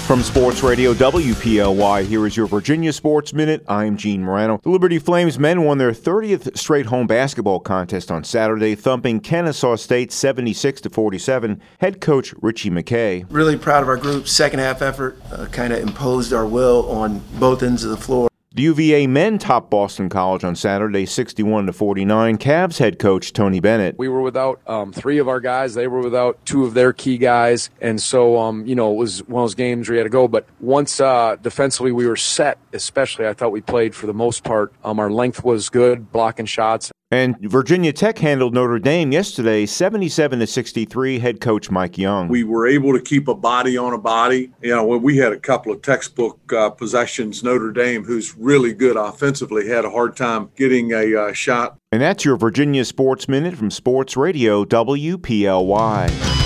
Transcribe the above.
From Sports Radio WPLY, here is your Virginia Sports Minute. I'm Gene Morano. The Liberty Flames men won their 30th straight home basketball contest on Saturday, thumping Kennesaw State 76-47. Head coach Richie McKay. Really proud of our group's second half effort. Kind of imposed our will on both ends of the floor. The UVA men topped Boston College on Saturday 61-49. Cavs head coach Tony Bennett. We were without three of our guys. They were without two of their key guys. And so, it was one of those games where you had to go. But once defensively we were set, especially, I thought we played for the most part. Our length was good, blocking shots. And Virginia Tech handled Notre Dame yesterday 77-63. Head coach Mike Young. We were able to keep a body on a body. When we had a couple of textbook possessions, Notre Dame, who's really good offensively, had a hard time getting a shot. And that's your Virginia Sports Minute from Sports Radio WPLY.